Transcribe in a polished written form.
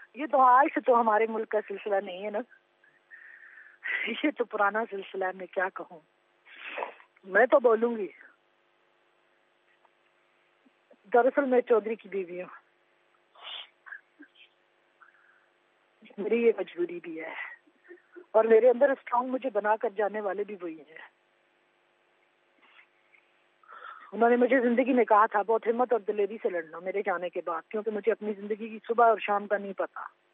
ये तो आज से तो हमारे मुल्क का सिलसिला नहीं है ना, ये तो पुराना सिलसिला है। मैं क्या कहूँ, मैं तो बोलूंगी। दरअसल मैं चौधरी की बीवी हूँ, मेरी ये मजबूरी भी है, और मेरे अंदर स्ट्रांग मुझे बनाकर जाने वाले भी वही हैं। उन्होंने मुझे जिंदगी में कहा था बहुत हिम्मत और दिलेरी से लड़ना मेरे जाने के बाद, क्योंकि मुझे अपनी जिंदगी की सुबह और शाम का नहीं पता।